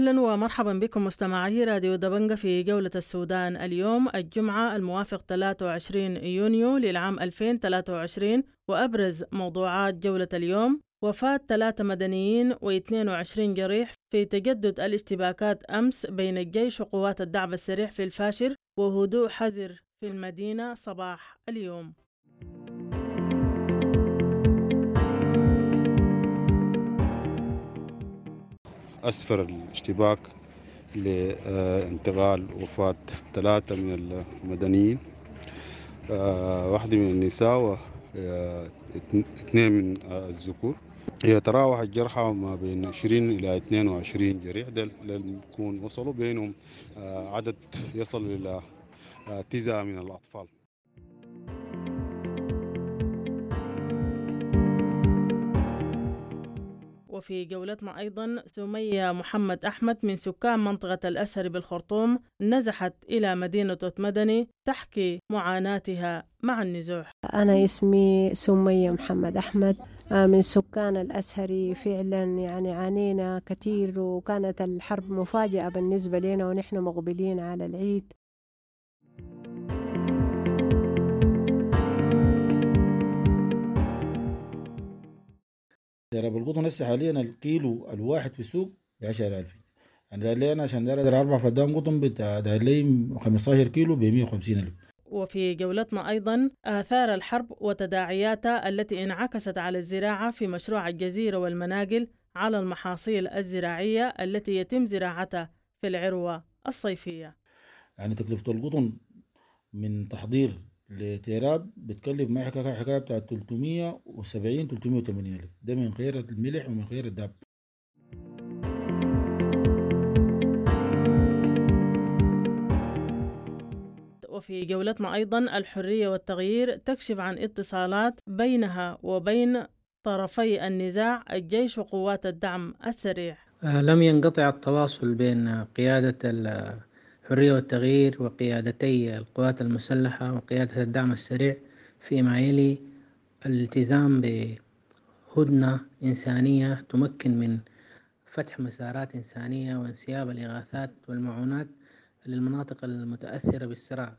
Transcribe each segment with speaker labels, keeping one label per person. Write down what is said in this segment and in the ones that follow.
Speaker 1: أهلا ومرحبا بكم مستمعي راديو دبنجة في جولة السودان. اليوم الجمعة الموافق 23 يونيو للعام 2023، وأبرز موضوعات جولة اليوم: وفاة 3 مدنيين و22 جريح في تجدد الاشتباكات أمس بين الجيش وقوات الدعم السريع في الفاشر، وهدوء حذر في المدينة صباح اليوم.
Speaker 2: أسفر الاشتباك لانتقال وفاة 3 من المدنيين، واحدة من النساء واثنين من الذكور. يتراوح الجرحى ما بين 20 إلى 22 جريح. ده يكون وصلوا بينهم عدد يصل إلى 9 من الأطفال.
Speaker 1: وفي جولتنا أيضا سمية محمد أحمد من سكان منطقة الأسهر بالخرطوم نزحت إلى مدينة مدني تحكي معاناتها مع النزوح.
Speaker 3: أنا اسمي سمية محمد أحمد من سكان الأسهري. فعلا يعني عانينا كتير، وكانت الحرب مفاجئة بالنسبة لنا ونحن مقبلين على العيد.
Speaker 4: ضرب القطن هسه حاليا الكيلو الواحد في السوق ب10,000. يعني داير لي أنا عشان داير 4 فدان قطن داير لي 15 كيلو ب150,000.
Speaker 1: وفي جولتنا أيضا آثار الحرب وتداعياتها التي انعكست على الزراعة في مشروع الجزيرة والمناقل على المحاصيل الزراعية التي يتم زراعتها في العروة الصيفية.
Speaker 4: يعني تكلفة القطن من تحضير لتيراب بتكلف معي حكاية بتاع 370-380,000. ده من غير الملح ومن غير الداب.
Speaker 1: وفي جولتنا أيضا الحرية والتغيير تكشف عن اتصالات بينها وبين طرفي النزاع الجيش وقوات الدعم السريع.
Speaker 5: لم ينقطع التواصل بين قيادة الحرية والتغيير وقيادتي القوات المسلحة وقيادة الدعم السريع فيما يلي الالتزام بهدنة إنسانية تمكن من فتح مسارات إنسانية وانسياب الإغاثات والمعونات للمناطق المتأثرة بالصراع.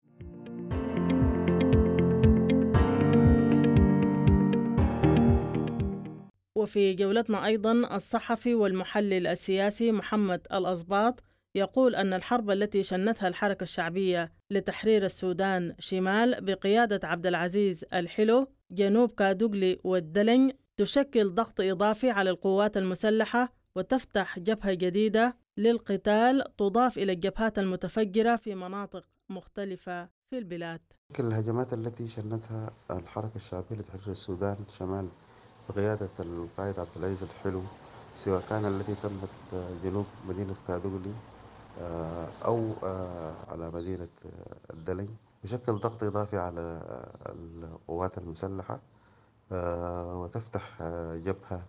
Speaker 1: وفي جولتنا أيضا الصحفي والمحلل السياسي محمد الأصباط يقول أن الحرب التي شنتها الحركة الشعبية لتحرير السودان شمال بقيادة عبد العزيز الحلو جنوب كادوغلي والدلن تشكل ضغط إضافي على القوات المسلحة وتفتح جبهة جديدة للقتال تضاف إلى الجبهات المتفجرة في مناطق مختلفة في البلاد.
Speaker 6: الهجمات التي شنتها الحركة الشعبية لتحرير السودان شمال بقيادة القائد عبد العزيز الحلو، سواء كان التي تمت جنوب مدينة كادوغلي أو على مدينة الدلن، بشكل ضغط إضافي على القوات المسلحة وتفتح جبهة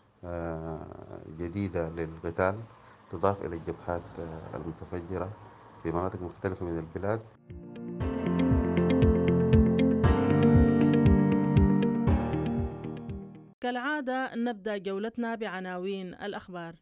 Speaker 6: جديدة للقتال تضاف إلى الجبهات المتفجرة في مناطق مختلفة من البلاد.
Speaker 1: كالعادة نبدأ جولتنا بعناوين الأخبار.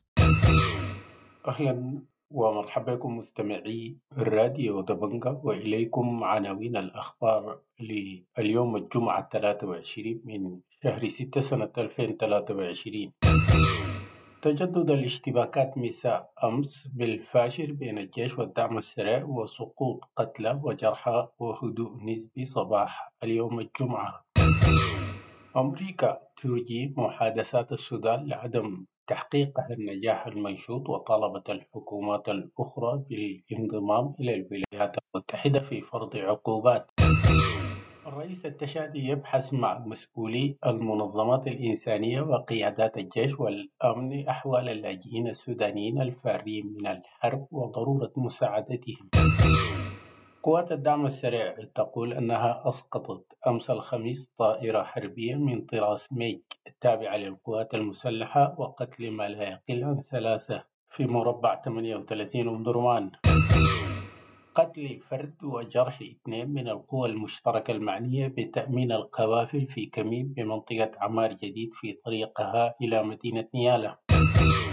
Speaker 7: أهلا ومرحبا بكم مستمعي الراديو دبنجة، وإليكم عناوين الأخبار لليوم الجمعة 23 من شهر 6 سنة 2023. تجدد الاشتباكات مساء أمس بالفاشر بين الجيش والدعم السريع، وسقوط قتلى وجرحى وهدوء نسبي صباح اليوم الجمعة. أمريكا ترجي محادثات السودان لعدم تحقيقها النجاح المنشود، وطالبت الحكومات الأخرى بالانضمام إلى الولايات المتحدة في فرض عقوبات. الرئيس التشادي يبحث مع مسؤولي المنظمات الإنسانية وقيادات الجيش والأمن أحوال اللاجئين السودانيين الفارين من الحرب وضرورة مساعدتهم. قوات الدعم السريع تقول أنها أسقطت أمس الخميس طائرة حربية من طراز ميج التابعة للقوات المسلحة، وقتل ما لا يقل عن 3 في مربع 38 أم درمان. قتل فرد وجرح 2 من القوى المشتركة المعنية بتأمين القوافل في كمين بمنطقة عمار جديد في طريقها إلى مدينة نيالة.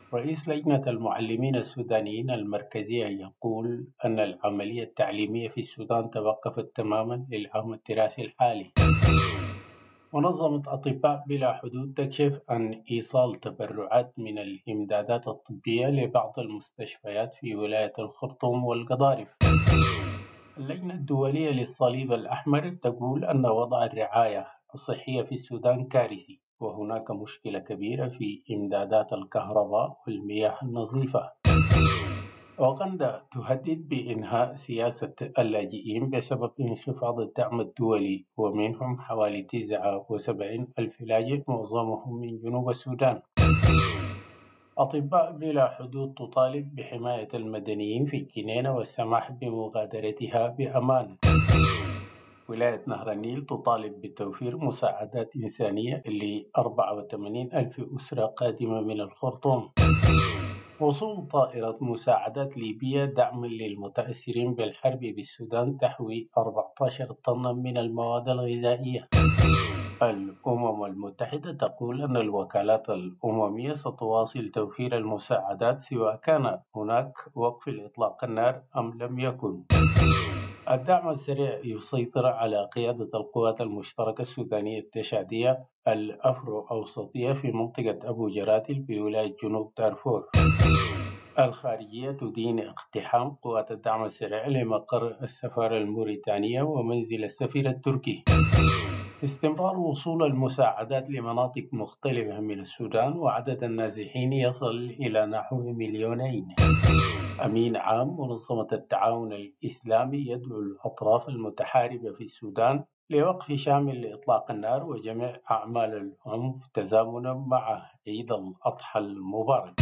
Speaker 7: رئيس لجنة المعلمين السودانيين المركزية يقول أن العملية التعليمية في السودان توقفت تماما للعام الدراسي الحالي. منظمة أطباء بلا حدود تكشف عن إيصال تبرعات من الإمدادات الطبية لبعض المستشفيات في ولاية الخرطوم والقضارف. اللجنة الدولية للصليب الأحمر تقول أن وضع الرعاية الصحية في السودان كارثي، وهناك مشكلة كبيرة في إمدادات الكهرباء والمياه النظيفة. أوغندا تهدد بإنهاء سياسة اللاجئين بسبب انخفاض الدعم الدولي، ومنهم حوالي 79,000 لاجئ معظمهم من جنوب السودان. أطباء بلا حدود تطالب بحماية المدنيين في الجنينة والسماح بمغادرتها بأمان. ولاية نهر النيل تطالب بتوفير مساعدات إنسانية ل 84,000 أسرة قادمة من الخرطوم. وصول طائرة مساعدات ليبية دعم للمتأثرين بالحرب بالسودان تحوي 14 طنا من المواد الغذائية. الأمم المتحدة تقول أن الوكالات الأممية ستواصل توفير المساعدات سواء كان هناك وقف لإطلاق النار أم لم يكن. الدعم السريع يسيطر على قيادة القوات المشتركة السودانية التشادية الأفرو أوسطية في منطقة أبو جراتل بولاية جنوب دارفور. الخارجية تدين اقتحام قوات الدعم السريع لمقر السفارة الموريتانية ومنزل السفير التركي. استمرار وصول المساعدات لمناطق مختلفة من السودان، وعدد النازحين يصل إلى نحو 2,000,000. أمين عام منظمة التعاون الإسلامي يدعو الأطراف المتحاربة في السودان لوقف شامل لإطلاق النار وجميع أعمال العنف تزامنا مع عيد الأضحى المبارك.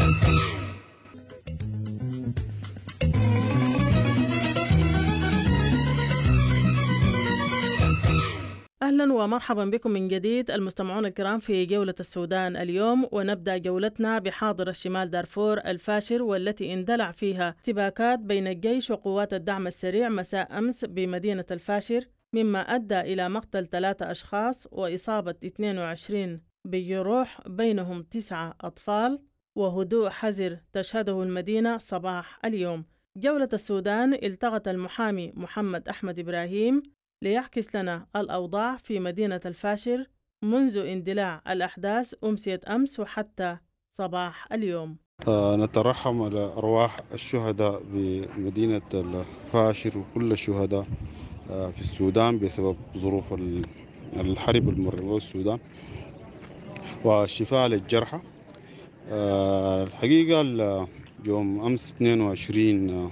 Speaker 1: أهلا ومرحبا بكم من جديد المستمعون الكرام في جولة السودان اليوم، ونبدأ جولتنا بحاضر الشمال دارفور الفاشر، والتي اندلع فيها اشتباكات بين الجيش وقوات الدعم السريع مساء أمس بمدينة الفاشر، مما أدى إلى مقتل 3 أشخاص وإصابة 22 بجروح بينهم 9 أطفال، وهدوء حذر تشهده المدينة صباح اليوم. جولة السودان التقت المحامي محمد أحمد إبراهيم ليعكس لنا الأوضاع في مدينة الفاشر منذ اندلاع الأحداث أمسية أمس وحتى صباح اليوم.
Speaker 2: نترحم على أرواح الشهداء بمدينة الفاشر وكل الشهداء في السودان بسبب ظروف الحرب المرة بالسودان، والشفاء للجرحى. الحقيقة يوم أمس 22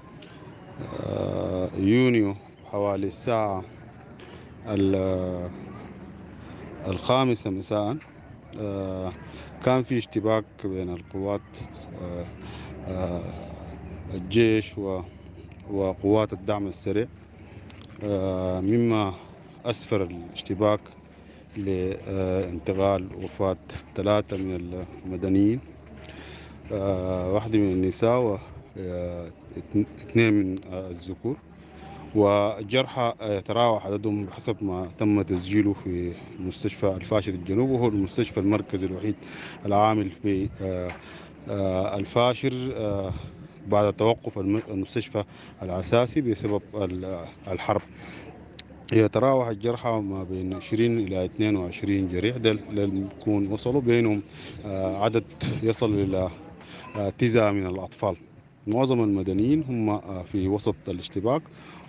Speaker 2: يونيو حوالي الساعة 5 مساء كان في اشتباك بين القوات الجيش وقوات الدعم السريع، مما أسفر الاشتباك لانتقال وفاة 3 من المدنيين، 1 من النساء و2 من الذكور، وجرحى يتراوح عددهم بحسب ما تم تسجيله في مستشفى الفاشر الجنوب، وهو المستشفى المركزي الوحيد العامل في الفاشر بعد توقف المستشفى الأساسي بسبب الحرب. يتراوح الجرحى ما بين 20 إلى 22 جريح، ده يكون وصلوا بينهم عدد يصل إلى 9 من الأطفال. معظم المدنيين هم في وسط الاشتباك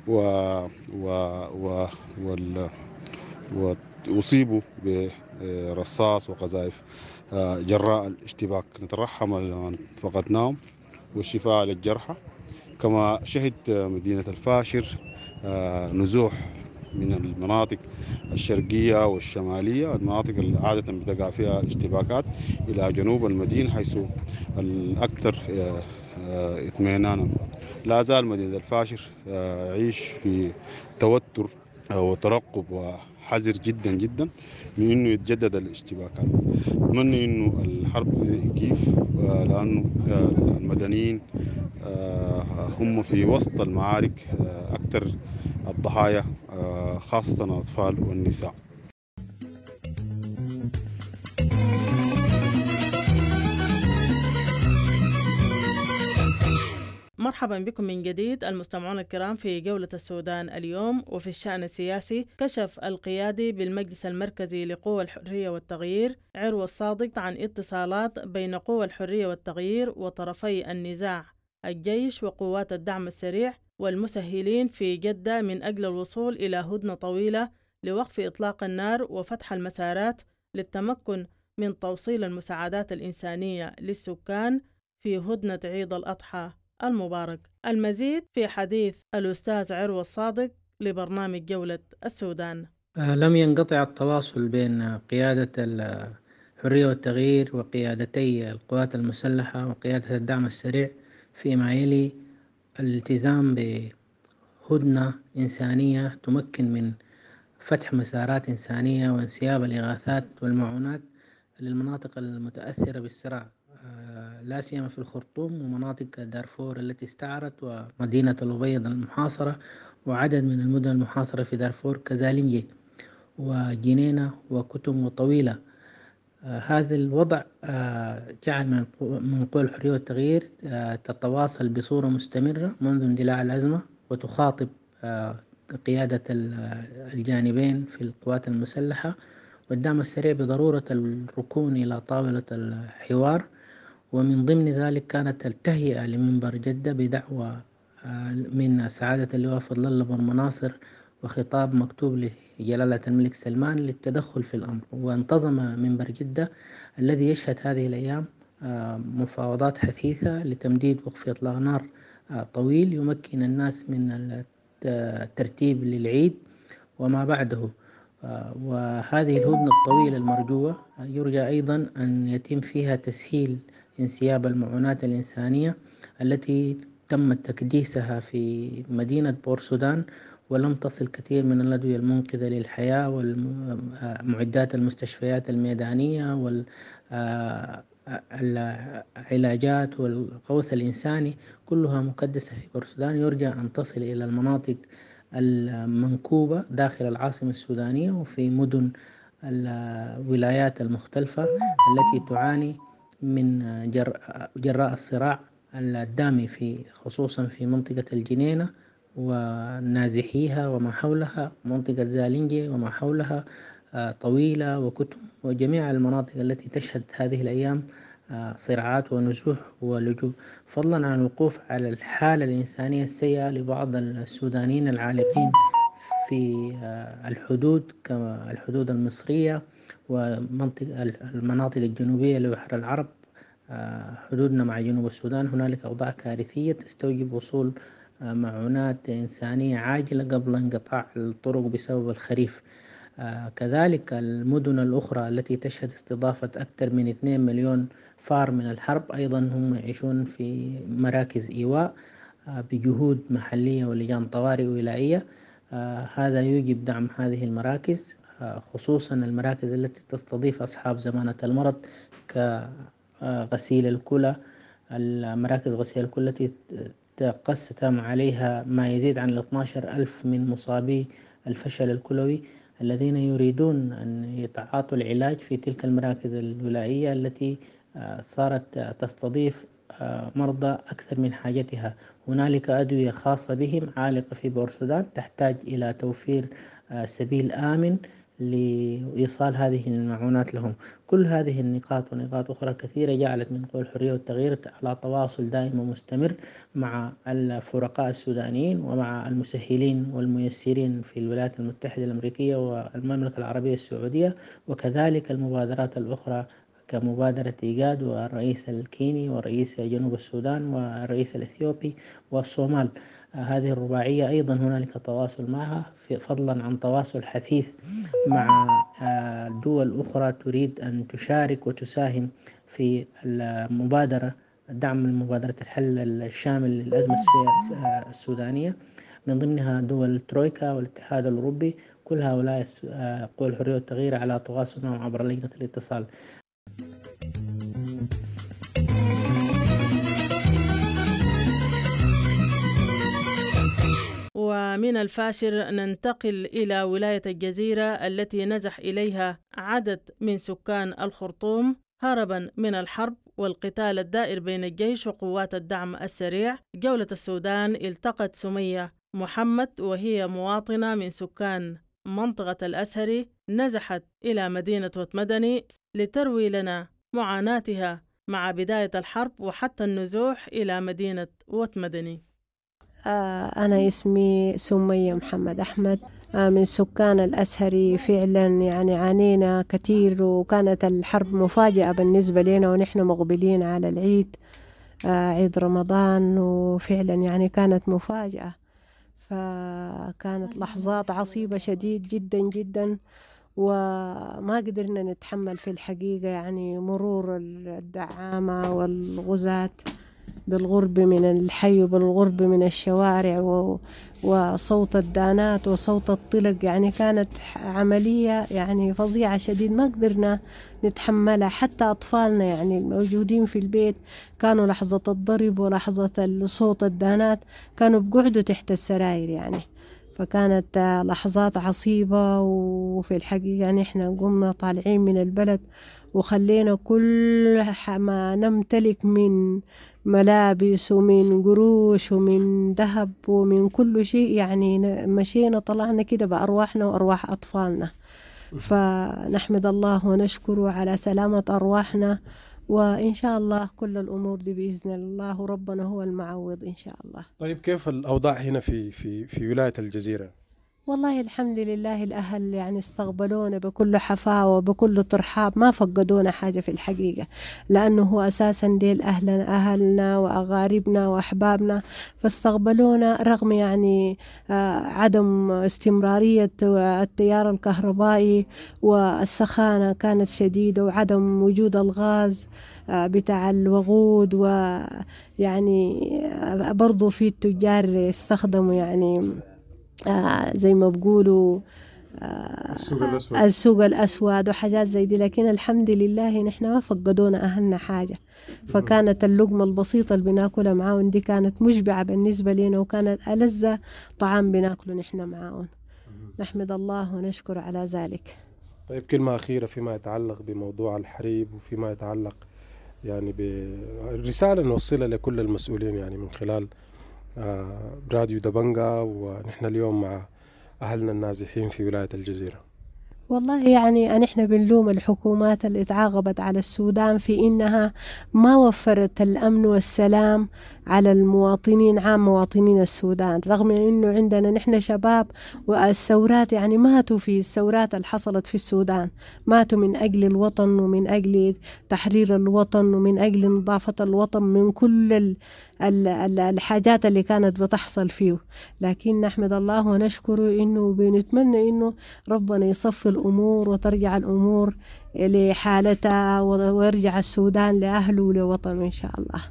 Speaker 2: وأصيبوا برصاص وقذائف جراء الاشتباك. نترحم على من فقدناهم والشفاء للجرحى. كما شهد مدينة الفاشر نزوح من المناطق الشرقية والشمالية، المناطق اللي عادة بتقع فيها اشتباكات، إلى جنوب المدينة حيث الأكثر اطمئنانا. لا زال مدينة الفاشر يعيش في توتر وترقب وحذر جدا جدا من انه يتجدد الاشتباكات. اتمنى انه الحرب يقيف، لانه المدنيين هم في وسط المعارك اكثر الضحايا، خاصة الاطفال والنساء.
Speaker 1: ومرحبا بكم من جديد المستمعون الكرام في جولة السودان اليوم. وفي الشأن السياسي، كشف القيادي بالمجلس المركزي لقوى الحرية والتغيير عروة الصادق عن اتصالات بين قوى الحرية والتغيير وطرفي النزاع الجيش وقوات الدعم السريع والمسهلين في جدة من أجل الوصول إلى هدنة طويلة لوقف إطلاق النار وفتح المسارات للتمكن من توصيل المساعدات الإنسانية للسكان في هدنة عيد الأضحى المبارك. المزيد في حديث الأستاذ عروة الصادق لبرنامج جولة السودان.
Speaker 5: لم ينقطع التواصل بين قيادة الحرية والتغيير وقيادتي القوات المسلحة وقيادة الدعم السريع فيما يلي الالتزام بهدنة إنسانية تمكن من فتح مسارات إنسانية وانسياب الإغاثات والمعونات للمناطق المتأثرة بالصراع، لا سيما في الخرطوم ومناطق دارفور التي استعرت، ومدينة الأبيض المحاصرة، وعدد من المدن المحاصرة في دارفور كزالنجي وجنينة وكتم وطويلة. هذا الوضع جعل من قوى الحرية والتغيير تتواصل بصورة مستمرة منذ اندلاع الأزمة، وتخاطب قيادة الجانبين في القوات المسلحة والدعم السريع بضرورة الركون إلى طاولة الحوار. ومن ضمن ذلك كانت التهيئة لمنبر جدة بدعوة من سعادة اللواء فضل الله بن مناصر وخطاب مكتوب لجلالة الملك سلمان للتدخل في الأمر. وانتظم منبر جدة الذي يشهد هذه الأيام مفاوضات حثيثة لتمديد وقف إطلاق نار طويل يمكن الناس من الترتيب للعيد وما بعده. وهذه الهدنة الطويلة المرجوة يرجى أيضا أن يتم فيها تسهيل انسياب المعونات الإنسانية التي تم تكديسها في مدينة بورسودان، ولم تصل كثير من الأدوية المنقذة للحياة والمعدات المستشفيات الميدانية والعلاجات والغوث الإنساني، كلها مكدسة في بورسودان. يرجى أن تصل إلى المناطق المنكوبة داخل العاصمة السودانية وفي مدن الولايات المختلفة التي تعاني من جراء الصراع الدامي خصوصا في منطقة الجنينة ونازحيها وما حولها، منطقة زالنجي وما حولها، طويلة وكتم، وجميع المناطق التي تشهد هذه الأيام صراعات ونزوح ولجوء، فضلا عن الوقوف على الحالة الإنسانية السيئة لبعض السودانيين العالقين في الحدود كالحدود المصرية والمناطق الجنوبية لبحر العرب، حدودنا مع جنوب السودان. هنالك أوضاع كارثية تستوجب وصول معونات إنسانية عاجلة قبل انقطاع الطرق بسبب الخريف. كذلك المدن الأخرى التي تشهد استضافة أكثر من 2 مليون فار من الحرب أيضا هم يعيشون في مراكز إيواء بجهود محلية ولجان طوارئ ولائية. هذا يجب دعم هذه المراكز، خصوصا المراكز التي تستضيف أصحاب زمانة المرض كغسيل الكلى، المراكز غسيل الكلى التي تقسم عليها ما يزيد عن 12,000 من مصابي الفشل الكلوي الذين يريدون أن يتعاطوا العلاج في تلك المراكز الولائية التي صارت تستضيف مرضى أكثر من حاجتها. هنالك أدوية خاصة بهم عالقة في بورسودان تحتاج إلى توفير سبيل آمن لإيصال هذه المعونات لهم. كل هذه النقاط ونقاط أخرى كثيرة جعلت من قوى الحرية والتغيير على تواصل دائم ومستمر مع الفرقاء السودانيين ومع المسهلين والميسرين في الولايات المتحدة الأمريكية والمملكة العربية السعودية، وكذلك المبادرات الأخرى كمبادرة إيجاد والرئيس الكيني ورئيس جنوب السودان والرئيس الإثيوبي والصومال. هذه الرباعية أيضا هنالك تواصل معها، فضلا عن تواصل حثيث مع دول أخرى تريد أن تشارك وتساهم في المبادرة دعم مبادرة الحل الشامل للأزمة السودانية، من ضمنها دول الترويكا والاتحاد الأوروبي. كل هؤلاء قوى الحرية والتغيير على تواصل معهم عبر لجنة الاتصال.
Speaker 1: ومن الفاشر ننتقل إلى ولاية الجزيرة التي نزح إليها عدد من سكان الخرطوم هربا من الحرب والقتال الدائر بين الجيش وقوات الدعم السريع، جولة السودان التقت سمية محمد وهي مواطنة من سكان منطقة الأسهري، نزحت إلى مدينة وتمدني لتروي لنا معاناتها مع بداية الحرب وحتى النزوح إلى مدينة وتمدني.
Speaker 3: أنا اسمي سمية محمد أحمد، من سكان الأسهري. فعلا يعني عانينا كثير، وكانت الحرب مفاجأة بالنسبة لنا ونحن مقبلين على العيد، عيد رمضان، وفعلا يعني كانت مفاجأة. فكانت لحظات عصيبة شديد جدا جدا، وما قدرنا نتحمل في الحقيقة يعني مرور الدعامة والغزاة بالغرب من الحي وبالغرب من الشوارع وصوت الدانات وصوت الطلق. يعني كانت عملية يعني فظيعة شديد، ما قدرنا نتحملها. حتى أطفالنا يعني الموجودين في البيت كانوا لحظة الضرب ولحظة صوت الدانات كانوا بقعدوا تحت السراير يعني. فكانت لحظات عصيبة، وفي الحقيقة نحن قمنا طالعين من البلد وخلينا كل ما نمتلك من ملابس ومن قروش ومن ذهب ومن كل شيء، يعني مشينا طلعنا كده بأرواحنا وأرواح أطفالنا. فنحمد الله ونشكره على سلامة أرواحنا، وإن شاء الله كل الأمور دي بإذن الله، وربنا هو المعوض إن شاء الله.
Speaker 8: طيب كيف الأوضاع هنا في ولاية الجزيرة؟
Speaker 3: والله الحمد لله، الأهل يعني استقبلونا بكل حفاوة وبكل ترحاب، ما فقدونا حاجة في الحقيقة، لأنه هو أساسا ديل أهلنا وأغاربنا وأحبابنا، فاستقبلونا رغم يعني عدم استمرارية التيار الكهربائي، والسخانة كانت شديدة، وعدم وجود الغاز بتاع الوقود، ويعني برضو في التجار استخدموا يعني زي ما بقولوا السوق الأسود وحاجات زي دي. لكن الحمد لله نحن ما فقدونا أهلنا حاجة، فكانت اللقمة البسيطة اللي بناكلها معاون دي كانت مشبعة بالنسبة لنا، وكانت ألذ طعام بناكله نحن معاون. نحمد الله ونشكر على ذلك.
Speaker 8: طيب كلمة أخيرة فيما يتعلق بموضوع الحريب، وفيما يتعلق يعني برسالة نوصلها لكل المسؤولين يعني من خلال راديو دبنجا، ونحن اليوم مع أهلنا النازحين في ولاية الجزيرة.
Speaker 3: والله يعني نحن بنلوم الحكومات اللي تعاقبت على السودان في إنها ما وفرت الأمن والسلام على المواطنين، عام مواطنين السودان، رغم إنه عندنا نحن شباب، والثورات يعني ماتوا في الثورات اللي حصلت في السودان، ماتوا من أجل الوطن ومن أجل تحرير الوطن ومن أجل نظافة الوطن من كل الحاجات اللي كانت بتحصل فيه. لكن نحمد الله ونشكره إنه بنتمنى إنه ربنا يصفي الأمور وترجع الأمور لحالتها، ويرجع السودان لأهله ولوطنه إن شاء الله.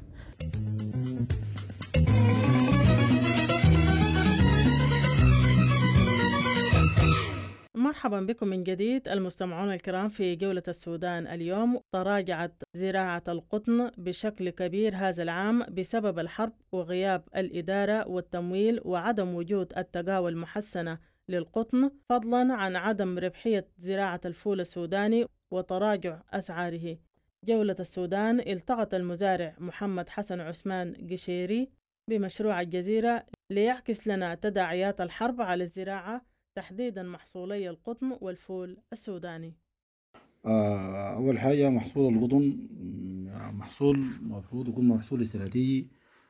Speaker 1: مرحبا بكم من جديد المستمعون الكرام في جولة السودان. اليوم تراجعت زراعة القطن بشكل كبير هذا العام بسبب الحرب وغياب الإدارة والتمويل وعدم وجود التقاوى المحسنة للقطن، فضلا عن عدم ربحية زراعة الفول السوداني وتراجع أسعاره. جولة السودان التقط المزارع محمد حسن عثمان قشيري بمشروع الجزيرة ليعكس لنا تداعيات الحرب على الزراعة، تحديدا محصولي القطن والفول السوداني.
Speaker 4: أول حاجة محصول القطن محصول مفروض يكون محصول استراتيجي.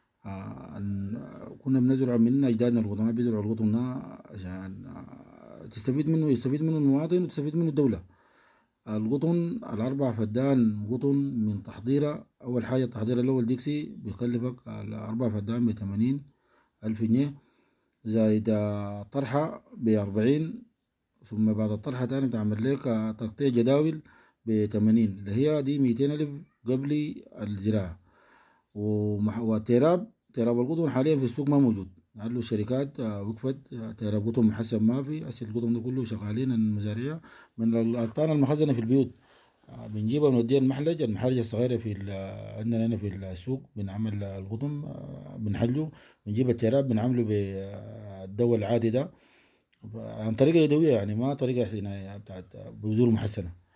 Speaker 4: كنا بنزرع من أجدادنا القطن، بيزرعوا القطن عشان تستفيد منه، يستفيد منه المواطن وتستفيد منه الدولة. القطن 4 فدان قطن من تحضيرة، أول حاجة التحضير الأول ديكسي بيكلفك 4 فدان ب80,000 جنيه، زائد طرحة ب40، ثم بعد الطرحة تاني بتعمل لك تقطيع جداول ب80، اللي هي دي 200,000 قبل الزراعة. وتيراب القطن حاليا في السوق ما موجود، لأنه الشركات وقفت، تيراب قطن محسن ما في، أسل القطن ده كله شغالين المزارعية من الأقطان المخزنة في البيوت، بنجيبها بنوديها المحالج الصغيرة عندنا هنا في السوق، بنعمل القطن بنحله، بنجيب التيراب بنعمله بالدواء العادي ده عن طريقة يدوية، يعني ما طريقة بتاعت بذور محسنة،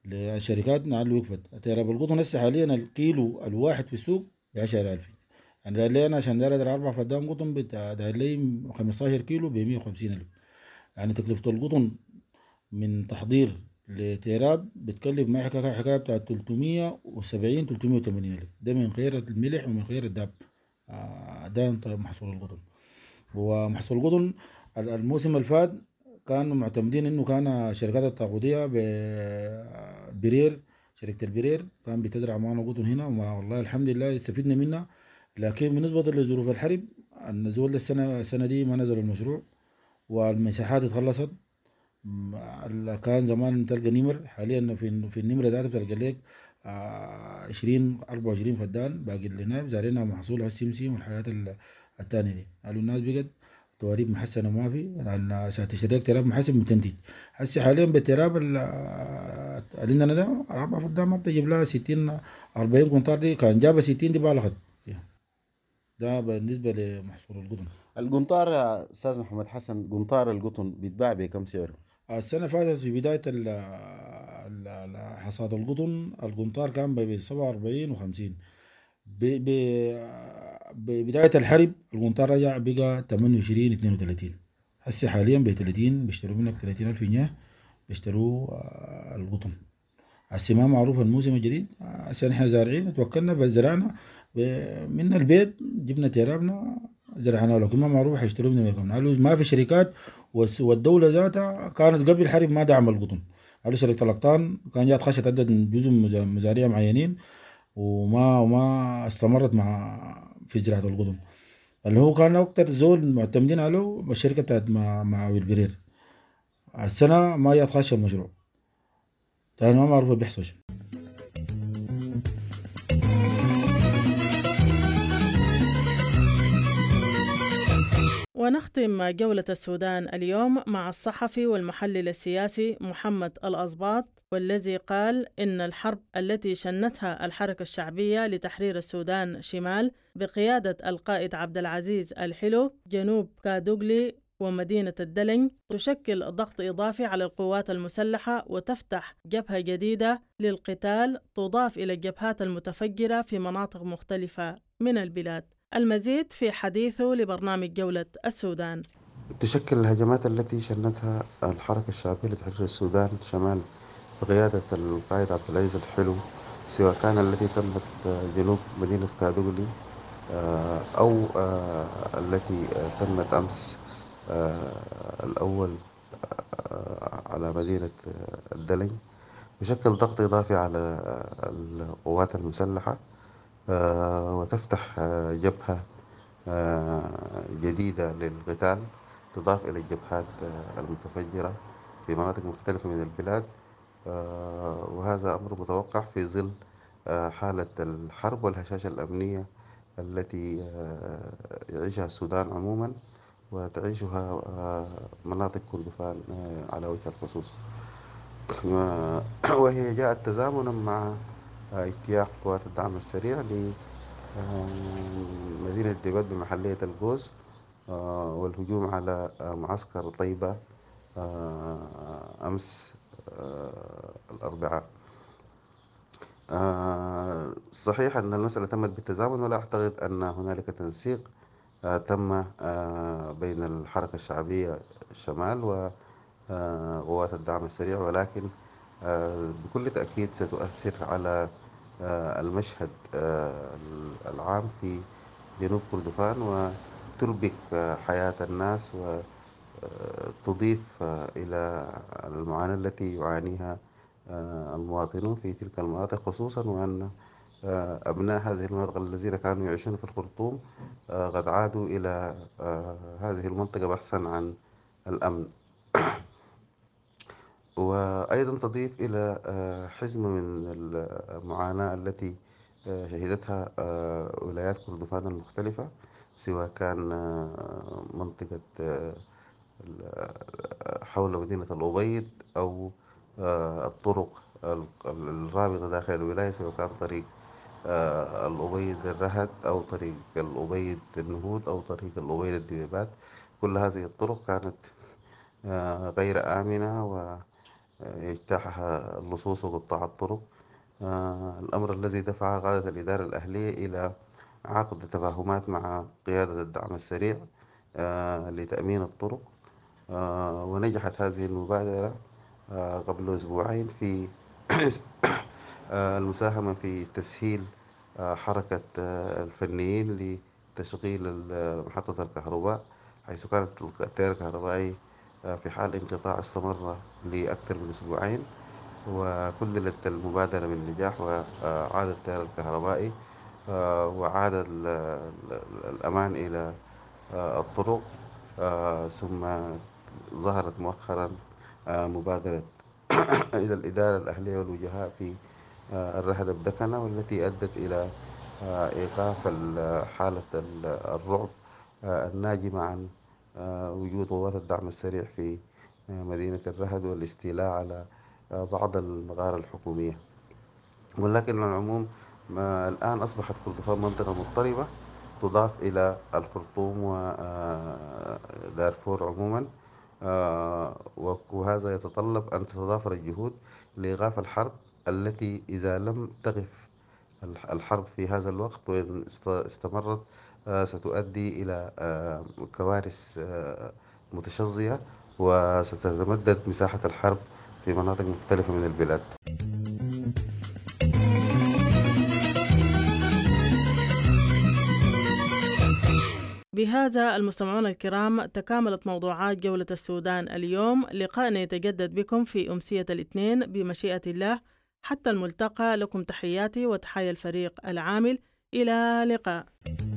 Speaker 4: للشركات نعل وقفت. تراب القطن هسه حاليا الكيلو الواحد في السوق ب10,000. يعني داير لي أنا عشان داير أقدر 4 فدان قطن داير لي 15 كيلو ب150,000. يعني تكلفة القطن من تحضير لتراب بتكلف معي حكاية بتاع 370 380,000. ده من غير الملح ومن غير الداب. ده محصول القطن. ومحصول القطن الموسم الفات كانوا معتمدين انه كان شركات التعاقدية برير، شركة البرير كان بتزرع معنا قطن هنا، والله الحمد لله استفدنا منها. لكن بالنسبة لظروف الحرب النزول السنة دي ما نزل المشروع، والمساحات اتخلصت. كان زمان تلقى نمر، حاليا في النمرة ذاتها بتلقى لك 20 24 فدان. باقي اللي هنا زارينا محصول السمسم والحياة التانية دي. قالوا الناس بقت تواريب محسنة ما في، لأن عشان تشتري تراب محسن بتنتج. هسه حاليا بالتراب اللي عندنا ده 4 فدان ما بتجيب لها 60 40 قنطار. دي كان جابها 60 دي بالغت. ده بالنسبة لمحصول القطن.
Speaker 9: القنطار يا أستاذ محمد حسن، قنطار القطن بيتباع بكم سعره؟
Speaker 4: السنة فاتت في بداية حصاد القطن القنطار كان ب 47 و50. ببداية الحرب القنطار رجع بقى 28 32. هسه حاليا ب 30 بيشتروا منك 30,000 جنيه بيشتروا القطن. هسه ما معروف الموسم الجديد. هسه نحن زارعين توكلنا بزرعنا من البيت، جبنا ترابنا زرعناه، لكن ما معروف حيشتروا من المكان. ما في شركات، والدولة ذاتها كانت قبل الحرب ما دعم القطن. قالوا شركة الأقطان كان جات خشت عدد جزء مزارعين معينين، وما استمرت في زراعة القطن. اللي هو كان أكتر زول معتمدين عليه الشركة بتاعت مع البرير. السنة ما جات خش المشروع، تاني ما معروف بيحصل.
Speaker 1: ونختم جولة السودان اليوم مع الصحفي والمحلل السياسي محمد الأصباط، والذي قال إن الحرب التي شنتها الحركة الشعبية لتحرير السودان شمال بقيادة القائد عبد العزيز الحلو جنوب كادوغلي ومدينة الدلنج تشكل ضغط إضافي على القوات المسلحة وتفتح جبهة جديدة للقتال تضاف إلى الجبهات المتفجرة في مناطق مختلفة من البلاد. المزيد في حديثه لبرنامج جولة السودان.
Speaker 6: تشكل الهجمات التي شنتها الحركة الشعبية لتحرير السودان شمال بقيادة القائد عبد العزيز الحلو، سواء كان التي تمت جنوب مدينة كادوغلي أو التي تمت أمس الأول على مدينة الدلنج، تشكل ضغط إضافي على القوات المسلحة وتفتح جبهة جديدة للقتال تضاف إلى الجبهات المتفجرة في مناطق مختلفة من البلاد. وهذا أمر متوقع في ظل حالة الحرب والهشاشة الأمنية التي يعيشها السودان عموما وتعيشها مناطق كردفان على وجه الخصوص. وهي جاءت تزامنا مع اجتياح قوات الدعم السريع لمدينة ديبات بمحلية القوس والهجوم على معسكر طيبة أمس الأربعاء. صحيح أن المسألة تمت بالتزامن، ولا أعتقد أن هنالك تنسيق تم بين الحركة الشعبية الشمال وقوات الدعم السريع، ولكن بكل تأكيد ستؤثر على المشهد العام في جنوب كردفان وتربك حياة الناس وتضيف إلى المعاناة التي يعانيها المواطنون في تلك المناطق، خصوصا وأن أبناء هذه المناطق الذين كانوا يعيشون في الخرطوم قد عادوا إلى هذه المنطقة بحثا عن الأمن. وأيضا تضيف إلى حزمة من المعاناة التي شهدتها ولايات كردفان المختلفة، سواء كان منطقة حول مدينة الأبيض أو الطرق الرابطة داخل الولاية، سواء كان طريق الأبيض الرهد أو طريق الأبيض النهود أو طريق الأبيض الدبيبات. كل هذه الطرق كانت غير آمنة اجتاحها اللصوص وقطاع الطرق. الأمر الذي دفع قادة الإدارة الأهلية إلى عقد تفاهمات مع قيادة الدعم السريع لتأمين الطرق. ونجحت هذه المبادرة قبل أسبوعين في المساهمة في تسهيل حركة الفنيين لتشغيل محطة الكهرباء، حيث كانت التيار الكهربائي في حال انقطاع استمر لأكثر من أسبوعين، وكللت المبادرة بالنجاح وعاد التيار الكهربائي وعاد الأمان إلى الطرق. ثم ظهرت مؤخرا مبادرة إلى الإدارة الأهلية والوجهاء في الرهد بدكنة، والتي أدت إلى إيقاف حالة الرعب الناجمة عن وجود قوات الدعم السريع في مدينة الرهد والاستيلاء على بعض المغارة الحكومية. ولكن على العموم الآن أصبحت كردفان منطقة مضطربة تضاف إلى الخرطوم ودارفور عموما، وهذا يتطلب أن تتضافر الجهود لإيقاف الحرب التي إذا لم تقف الحرب في هذا الوقت وإن استمرت ستؤدي إلى كوارث متشظية، وستتمدد مساحة الحرب في مناطق مختلفة من البلاد.
Speaker 1: بهذا المستمعون الكرام تكاملت موضوعات جولة السودان اليوم. لقاءنا يتجدد بكم في أمسية الاثنين بمشيئة الله. حتى الملتقى، لكم تحياتي وتحية الفريق العامل. إلى اللقاء.